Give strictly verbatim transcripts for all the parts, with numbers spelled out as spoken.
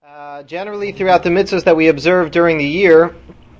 Uh, generally, throughout the mitzvahs that we observe during the year,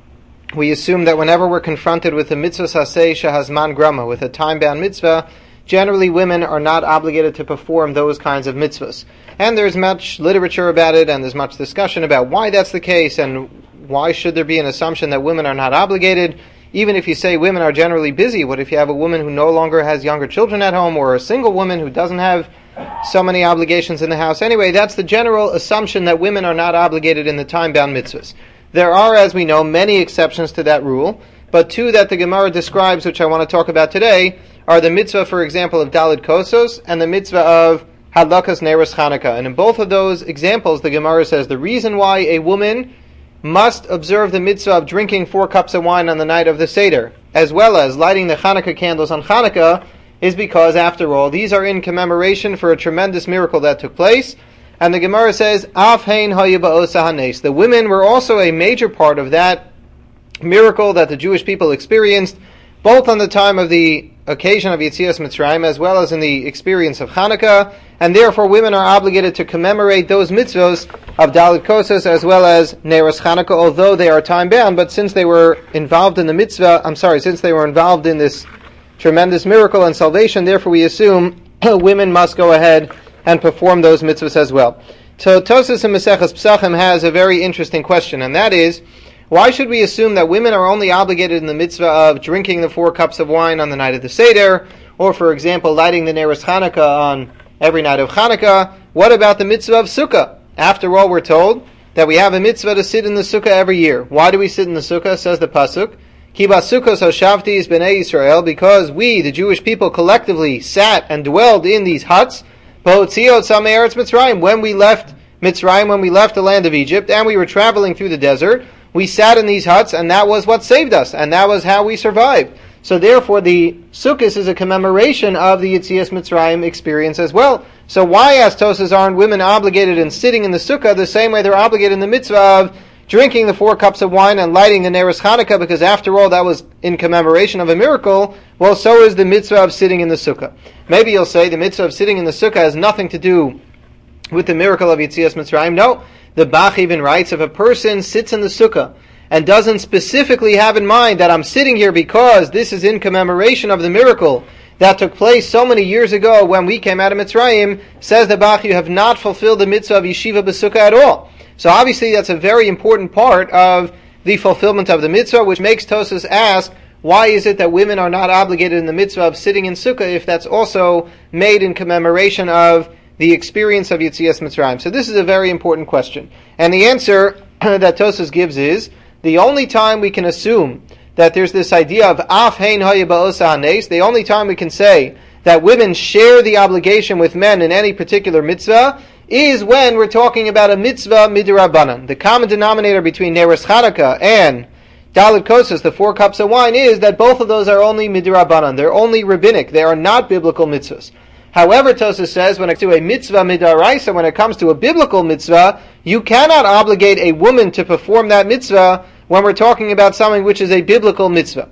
we assume that whenever we're confronted with a mitzvah saseh shehazman grama, with a time-bound mitzvah, generally women are not obligated to perform those kinds of mitzvahs. And there's much literature about it, and there's much discussion about why that's the case, and why should there be an assumption that women are not obligated. Even if you say women are generally busy, what if you have a woman who no longer has younger children at home, or a single woman who doesn't have so many obligations in the house? Anyway, that's the general assumption that women are not obligated in the time-bound mitzvahs. There are, as we know, many exceptions to that rule, but two that the Gemara describes, which I want to talk about today, are the mitzvah, for example, of Daled Kosos, and the mitzvah of Hadlakas Neiros Chanukah. And in both of those examples, the Gemara says the reason why a woman must observe the mitzvah of drinking four cups of wine on the night of the Seder, as well as lighting the Chanukah candles on Chanukah, is because, after all, these are in commemoration for a tremendous miracle that took place. And the Gemara says, Af hein haya ba'osa hanes. The women were also a major part of that miracle that the Jewish people experienced, both on the time of the occasion of Yetzias Mitzrayim, as well as in the experience of Chanukah, and therefore women are obligated to commemorate those mitzvahs of Daled Kosos as well as Neiros Chanukah, although they are time-bound. But since they were involved in the mitzvah, I'm sorry, since they were involved in this tremendous miracle and salvation, therefore we assume women must go ahead and perform those mitzvahs as well. So Tosas in Maseches Pesachim has a very interesting question, and that is, why should we assume that women are only obligated in the mitzvah of drinking the four cups of wine on the night of the Seder, or for example, lighting the Neiros Chanukah on every night of Chanukah? What about the mitzvah of Sukkah? After all, we're told that we have a mitzvah to sit in the Sukkah every year. Why do we sit in the Sukkah, says the Pasuk? Ki basukos hoshavtis b'nei Yisrael, because we, the Jewish people, collectively sat and dwelled in these huts, b'hotziot samei eretz Mitzrayim, when we left Mitzrayim, when we left the land of Egypt, and we were traveling through the desert, we sat in these huts, and that was what saved us, and that was how we survived. So therefore, the Sukkos is a commemoration of the Yetzias Mitzrayim experience as well. So why, as Tosas, aren't women obligated in sitting in the Sukkah the same way they're obligated in the mitzvah of drinking the four cups of wine and lighting the Neiros Chanukah, because after all, that was in commemoration of a miracle? Well, so is the mitzvah of sitting in the Sukkah. Maybe you'll say the mitzvah of sitting in the Sukkah has nothing to do with the miracle of Yetzias Mitzrayim. No, the Bach even writes, if a person sits in the Sukkah and doesn't specifically have in mind that I'm sitting here because this is in commemoration of the miracle that took place so many years ago when we came out of Mitzrayim, says the Bach, you have not fulfilled the mitzvah of Yeshiva B'Sukkah at all. So obviously that's a very important part of the fulfillment of the mitzvah, which makes Tosas ask, why is it that women are not obligated in the mitzvah of sitting in Sukkah if that's also made in commemoration of the experience of Yetzias Mitzrayim? So this is a very important question. And the answer that Tosas gives is, the only time we can assume that there's this idea of af hein haya ba'osa hanes, the only time we can say that women share the obligation with men in any particular mitzvah, is when we're talking about a mitzvah midrabanan. The common denominator between Neiros Chanukah and Daled Kosos, the four cups of wine, is that both of those are only midrabanan. They're only rabbinic. They are not biblical mitzvahs. However, Tosas says, when it comes to a mitzvah midaraisa, when it comes to a biblical mitzvah, you cannot obligate a woman to perform that mitzvah when we're talking about something which is a biblical mitzvah.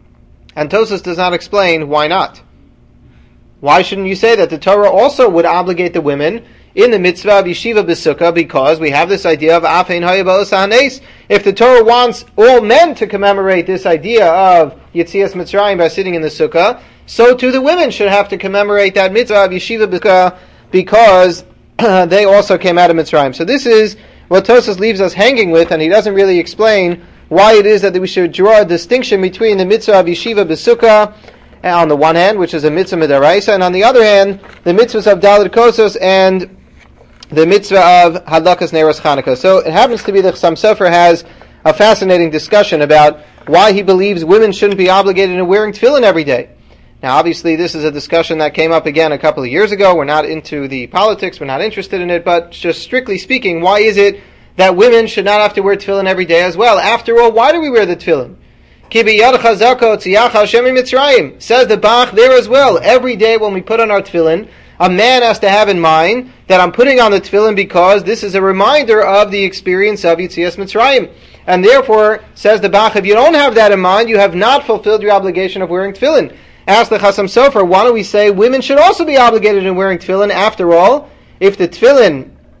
And Tosas does not explain why not. Why shouldn't you say that the Torah also would obligate the women in the mitzvah of Yeshiva B'Sukkah, because we have this idea of af hein haya ba'osa hanes? If the Torah wants all men to commemorate this idea of Yetzias Mitzrayim by sitting in the Sukkah, so too the women should have to commemorate that mitzvah of Yeshiva B'Sukkah, because they also came out of Mitzrayim. So this is what Tosas leaves us hanging with, and he doesn't really explain why it is that we should draw a distinction between the mitzvah of Yeshiva B'Sukkah on the one hand, which is a mitzvah midaraisa, and on the other hand, the mitzvahs of Daled Kosos and the mitzvah of Hadlakas Neiros Chanukah. So it happens to be that Chassam Sofer has a fascinating discussion about why he believes women shouldn't be obligated in wearing tefillin every day. Now, obviously, this is a discussion that came up again a couple of years ago. We're not into the politics, we're not interested in it, but just strictly speaking, why is it that women should not have to wear tefillin every day as well? After all, why do we wear the tefillin? Ki b'yad chazako tziyach Hashem mitzrayim, says the Bach there as well. Every day when we put on our tefillin, a man has to have in mind that I'm putting on the tefillin because this is a reminder of the experience of Yetzias Mitzrayim. And therefore, says the Bach, if you don't have that in mind, you have not fulfilled your obligation of wearing tefillin. Ask the Chassam Sofer, why don't we say women should also be obligated in wearing tefillin? After all, if the tefillin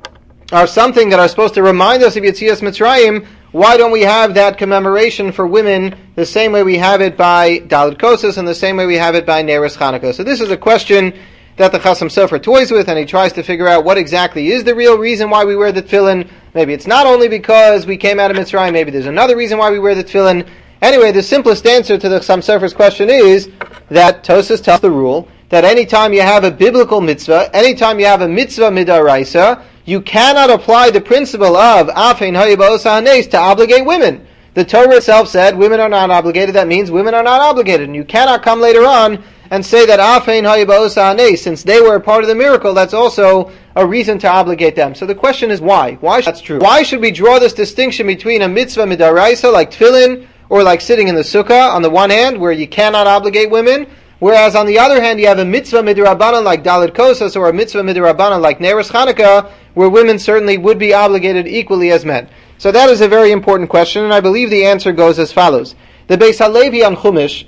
are something that are supposed to remind us of Yetzias Mitzrayim, why don't we have that commemoration for women the same way we have it by Dalet Kosas and the same way we have it by Neres Chanukah? So this is a question that the Chasam Sofer toys with, and he tries to figure out what exactly is the real reason why we wear the tefillin. Maybe it's not only because we came out of Mitzrayim, maybe there's another reason why we wear the tefillin. Anyway, the simplest answer to the Chasam Sofer's question is that Tosas tells the rule that anytime you have a biblical mitzvah, anytime you have a mitzvah midaraisa, you cannot apply the principle of Afein Hayibos Hanes to obligate women. The Torah itself said women are not obligated. That means women are not obligated. And you cannot come later on and say that Afein Hayibos Hanes, since they were a part of the miracle, that's also a reason to obligate them. So the question is why? Why that's true? Why should we draw this distinction between a mitzvah midaraisa like tefillin or like sitting in the sukkah on the one hand, where you cannot obligate women, whereas on the other hand you have a mitzvah midrabanan like Dalet Kosas or a mitzvah midrabanan like Neres Chanukah, where women certainly would be obligated equally as men. So that is a very important question, and I believe the answer goes as follows. The Beis HaLevi on Chumash,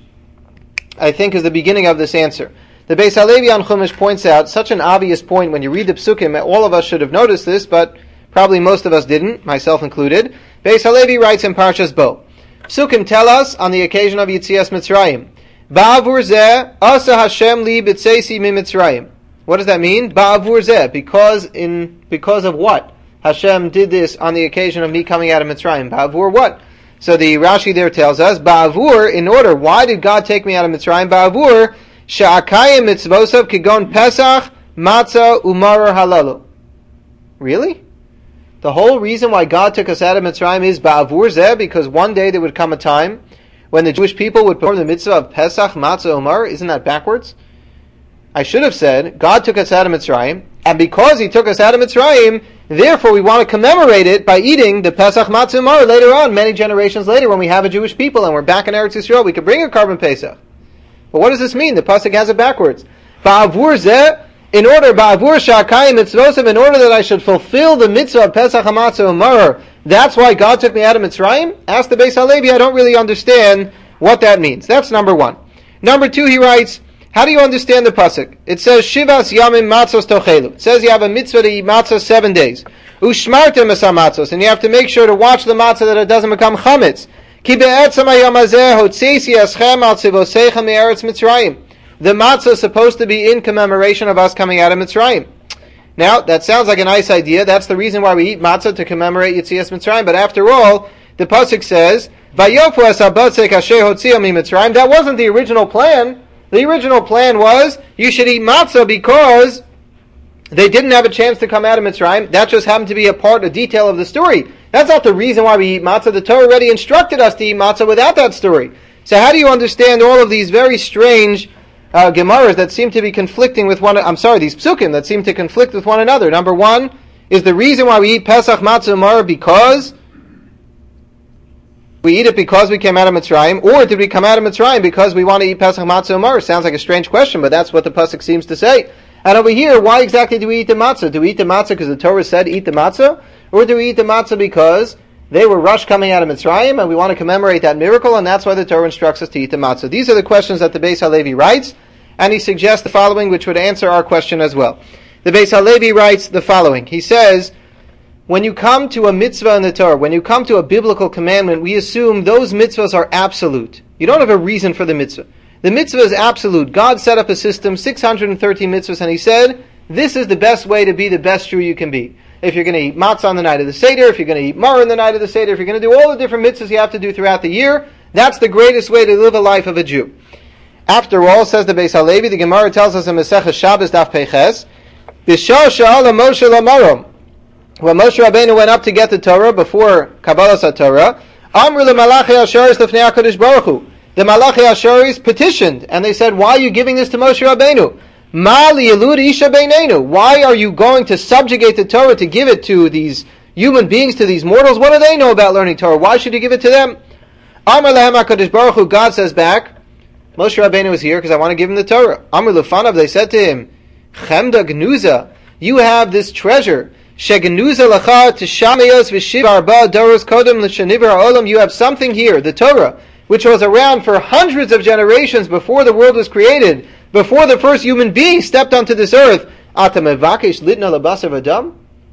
I think, is the beginning of this answer. The Beis HaLevi on Chumash points out such an obvious point when you read the Psukim. All of us should have noticed this, but probably most of us didn't, myself included. Beis HaLevi writes in Parshas Bo, Psukim tell us on the occasion of Yetzias Mitzrayim, Ba'avur zeh asa Hashem li b'tzeisi mi Mitzrayim. What does that mean? Ba'avur zeh, because in because of what? Hashem did this on the occasion of me coming out of Mitzrayim. Ba'avur what? So the Rashi there tells us, Ba'avur, in order, why did God take me out of Mitzrayim? Ba'avur, she'akayim mitzvosav kigon Pesach, matzah, umarar halalu. Really? The whole reason why God took us out of Mitzrayim is Ba'avur zeh, because one day there would come a time when the Jewish people would perform the mitzvah of Pesach, Matzah, Umar. Isn't that backwards? I should have said, God took us out of Mitzrayim, and because He took us out of Mitzrayim, therefore we want to commemorate it by eating the Pesach, Matzah, Umar later on, many generations later, when we have a Jewish people and we're back in Eretz Yisrael, we could bring a Karban Pesach. But what does this mean? The Pasuk has it backwards. Ba'avur zeh, in order, Ba'avur sha'akayim mitzvosim, in order that I should fulfill the mitzvah of Pesach, Matzah, Umar, that's why God took me out of Mitzrayim? Ask the Beis HaLevi, I don't really understand what that means. That's number one. Number two, he writes, how do you understand the pasuk? It says, Shivas yamim matzos tochelu. It says you have a mitzvah to eat matzah seven days. Ushmartem esa matzos, and you have to make sure to watch the matzah that it doesn't become chametz. Ki be'etzam hayom hazeh hotzeisi eschem al tzivoseicha me'eretz Mitzrayim. The matzah is supposed to be in commemoration of us coming out of Mitzrayim. Now, that sounds like a nice idea. That's the reason why we eat matzah, to commemorate Yetzias Mitzrayim. But after all, the pasuk says, Vayofu es habatzek asher hotzia mi Mitzrayim. That wasn't the original plan. The original plan was, you should eat matzah because they didn't have a chance to come out of Mitzrayim. That just happened to be a part, a detail of the story. That's not the reason why we eat matzah. The Torah already instructed us to eat matzah without that story. So how do you understand all of these very strange uh, Gemaras that seem to be conflicting with one, I'm sorry, these psukim that seem to conflict with one another? Number one, is the reason why we eat Pesach, Matzah, Umar because we eat it because we came out of Mitzrayim, or did we come out of Mitzrayim because we want to eat Pesach, Matzah, Umar? Sounds like a strange question, but that's what the pasuk seems to say. And over here, why exactly do we eat the matzah? Do we eat the matzah because the Torah said eat the matzah? Or do we eat the matzah because they were rushed coming out of Mitzrayim and we want to commemorate that miracle, and that's why the Torah instructs us to eat the matzah? These are the questions that the Beis HaLevi writes, and he suggests the following, which would answer our question as well. The Beis HaLevi writes the following. He says, when you come to a mitzvah in the Torah, when you come to a biblical commandment, we assume those mitzvahs are absolute. You don't have a reason for the mitzvah. The mitzvah is absolute. God set up a system, six hundred thirteen mitzvahs, and He said, this is the best way to be the best Jew you can be. If you're going to eat matzah on the night of the Seder, if you're going to eat mar on the night of the Seder, if you're going to do all the different mitzvahs you have to do throughout the year, that's the greatest way to live a life of a Jew. After all, says the Beis HaLevi, the Gemara tells us in Masechah Shabbos Daf Peiches, B'shah sha'ala Moshe lamarom. When Moshe Rabbeinu went up to get the Torah before Kabbalah HaTorah, Amru leMalachi Asharis lefnei HaKadosh Baruch Hu. The Malachi Asharis petitioned, and they said, why are you giving this to Moshe Rabbeinu? Ma liyelud isha beinenu. Why are you going to subjugate the Torah, to give it to these human beings, to these mortals? What do they know about learning Torah? Why should you give it to them? Amar lehem HaKadosh Baruch Hu. God says back, Moshe Rabbeinu is here because I want to give him the Torah. Amru lefanav. They said to him, Chemda gnuza. You have this treasure. Shegenuza lacha tishamayos v'shiv arba doros kodem l'sheniver ha'olam. You have something here, the Torah, which was around for hundreds of generations before the world was created, before the first human being stepped onto this earth. Ata mevakesh litna labasar v'dam.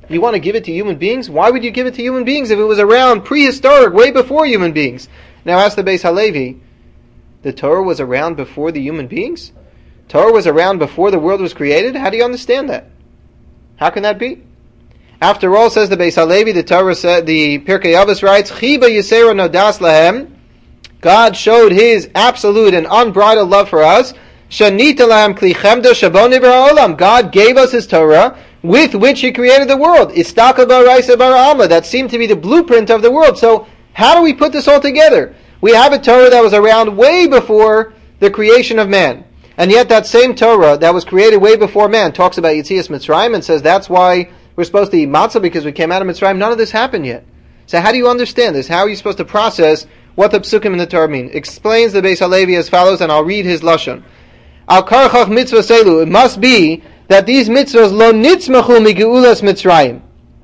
You want to give it to human beings? Why would you give it to human beings if it was around prehistoric, way before human beings? Now ask the Beis Halevi, the Torah was around before the human beings? Torah was around before the world was created? How do you understand that? How can that be? After all, says the Beis Halevi, the Torah said, the Pirkei Avos writes, Chiba Yisera Nodas Lahem, God showed His absolute and unbridled love for us. Shanita Lahem Kli Chemda Shabon Nivra Olam. God gave us His Torah, with which He created the world. Istaka Baraisa Bara'alma. That seemed to be the blueprint of the world. So, how do we put this all together? We have a Torah that was around way before the creation of man. And yet that same Torah that was created way before man talks about Yetzias Mitzrayim and says that's why we're supposed to eat matzah because we came out of Mitzrayim. None of this happened yet. So how do you understand this? How are you supposed to process what the psukim in the Torah mean? Explains the Beis Halevi as follows, and I'll read his lashon. Al karchach mitzvah selu. It must be that these mitzvahs lo nitzmachu migeulas Mitzrayim.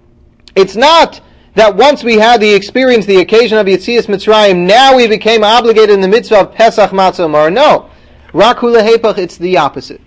It's not that once we had the experience, the occasion of Yetzias Mitzrayim, now we became obligated in the mitzvah of Pesach Matzah Umar. No. Rak hu lehepach, it's the opposite.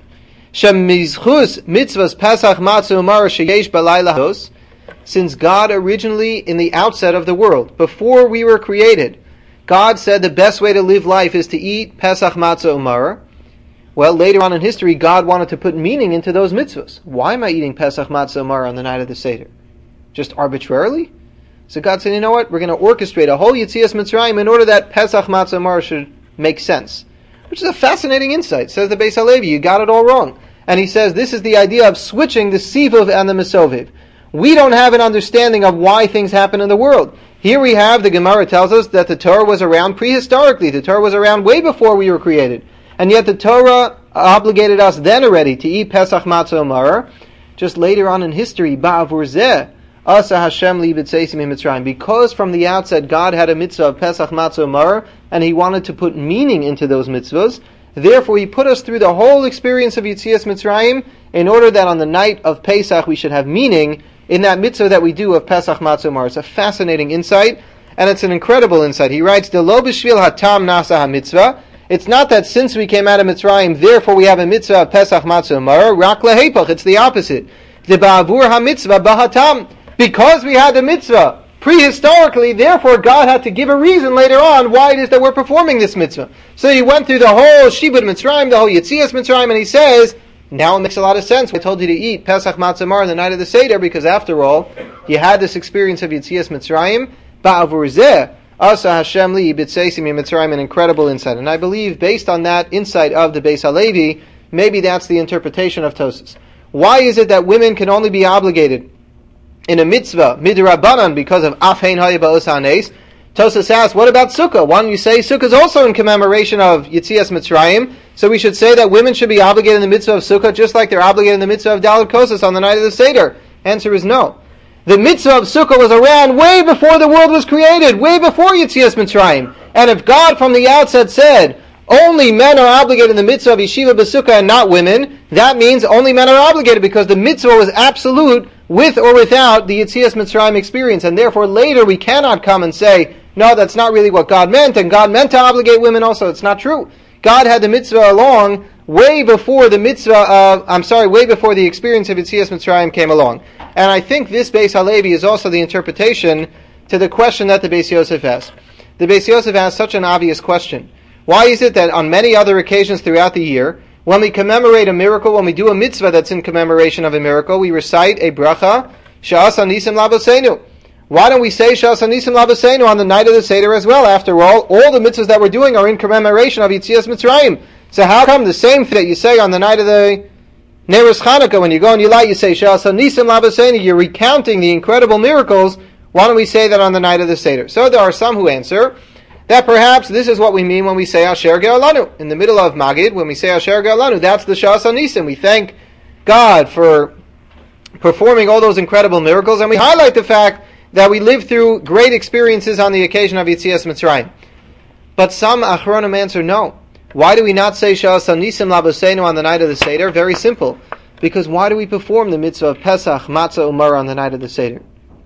Shemizchus mitzvahs Pesach Matzah Umar sheyesh balayla hos. Since God originally, in the outset of the world, before we were created, God said the best way to live life is to eat Pesach Matzah Umar. Well, later on in history, God wanted to put meaning into those mitzvahs. Why am I eating Pesach Matzah Umar on the night of the Seder? Just arbitrarily? So God said, you know what? We're going to orchestrate a whole Yetzias Mitzrayim in order that Pesach Matzah Umar should make sense. Which is a fascinating insight. Says the Beis Halevi, you got it all wrong. And he says this is the idea of switching the Sivuv and the Mesoviv. We don't have an understanding of why things happen in the world. Here we have, the Gemara tells us that the Torah was around prehistorically. The Torah was around way before we were created. And yet the Torah obligated us then already to eat Pesach Matzah Umar. Just later on in history, Ba'avur Zeh, Asa Hashem li b'tzeisim Mitzrayim. Because from the outset God had a mitzvah of Pesach Matzah Umar, and He wanted to put meaning into those mitzvahs. Therefore He put us through the whole experience of Yetzias Mitzrayim in order that on the night of Pesach we should have meaning in that mitzvah that we do of Pesach Matzah Umar. It's a fascinating insight, and it's an incredible insight. He writes, "De lo b'shvil hatam nasa ha-mitzvah." It's not that since we came out of Mitzrayim, therefore we have a mitzvah of Pesach Matzah Umar. Rak lehepach. It's the opposite. De ba'avur ha-mitzvah bahatam. Because we had the mitzvah prehistorically, therefore God had to give a reason later on why it is that we're performing this mitzvah. So He went through the whole Shibud Mitzrayim, the whole Yetzias Mitzrayim, and He says, now it makes a lot of sense. I told you to eat Pesach Matzah Umar on the night of the Seder, because after all, you had this experience of Yetzias Mitzrayim. Ba'avur zeh, asa Hashem li b'tzeisim Mitzrayim, an incredible insight. And I believe, based on that insight of the Beis Halevi, maybe that's the interpretation of Tosas. Why is it that women can only be obligated in a mitzvah, midrabanan, because of afhein haya ba'os ha'nes? Tosas asks, what about Sukkah? Why don't you say Sukkah is also in commemoration of Yetzias Mitzrayim? So we should say that women should be obligated in the mitzvah of Sukkah just like they're obligated in the mitzvah of Dalet Kosas on the night of the Seder. Answer is no. The mitzvah of Sukkah was around way before the world was created, way before Yetzias Mitzrayim. And if God from the outset said, only men are obligated in the mitzvah of Yeshiva B'Sukkah and not women, that means only men are obligated because the mitzvah was absolute with or without the Yetzias Mitzrayim experience. And therefore later we cannot come and say, no, that's not really what God meant, and God meant to obligate women also. It's not true. God had the mitzvah along way before the mitzvah of, I'm sorry, way before the experience of Yetzias Mitzrayim came along. And I think this Beis Halevi is also the interpretation to the question that the Beis Yosef asked. The Beis Yosef asked such an obvious question. Why is it that on many other occasions throughout the year, when we commemorate a miracle, when we do a mitzvah that's in commemoration of a miracle, we recite a bracha, Sha'asa Nisim Laboseinu. Why don't we say Sha'asa Nisim Laboseinu on the night of the Seder as well? After all, all the mitzvahs that we're doing are in commemoration of Yetzias Mitzrayim. So how come the same thing that you say on the night of the Neiros Chanukah, when you go and you light, you say Sha'asa Nisim Laboseinu, you're recounting the incredible miracles. Why don't we say that on the night of the Seder? So there are some who answer that perhaps this is what we mean when we say Asher Ge'olanu. In the middle of Magid, when we say Asher Ge'olanu, that's the Sha'asa Nisim. We thank God for performing all those incredible miracles, and we highlight the fact that we live through great experiences on the occasion of Yetzias Mitzrayim. But some Achronim answer no. Why do we not say Sha'asa Nisim Laboseinu on the night of the Seder? Very simple. Because why do we perform the mitzvah of Pesach Matzah Umar on the night of the Seder?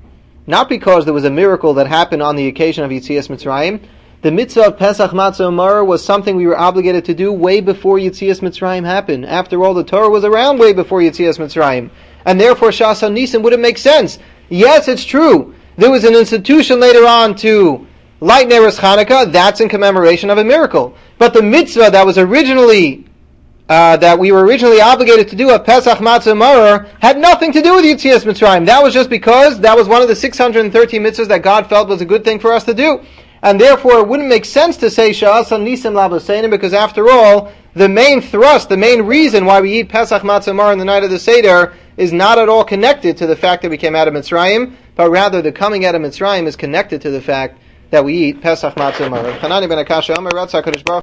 Not because there was a miracle that happened on the occasion of Yetzias Mitzrayim. The mitzvah of Pesach Matzah Umar was something we were obligated to do way before Yetzias Mitzrayim happened. After all, the Torah was around way before Yetzias Mitzrayim. and therefore Shas HaNisim wouldn't make sense. Yes, it's true. There was an institution later on to light Neiros Chanukah. That's in commemoration of a miracle. But the mitzvah that was originally uh, that we were originally obligated to do of Pesach Matzah Maror had nothing to do with Yetzias Mitzrayim. That was just because that was one of the six hundred thirteen mitzvahs that God felt was a good thing for us to do. And therefore it wouldn't make sense to say Sha'as HaNisim L'Aboseinim, because after all, the main thrust, the main reason why we eat Pesach Matzah Maror on the night of the Seder is not at all connected to the fact that we came out of Mitzrayim, but rather the coming out of Mitzrayim is connected to the fact that we eat Pesach Matzah Maror.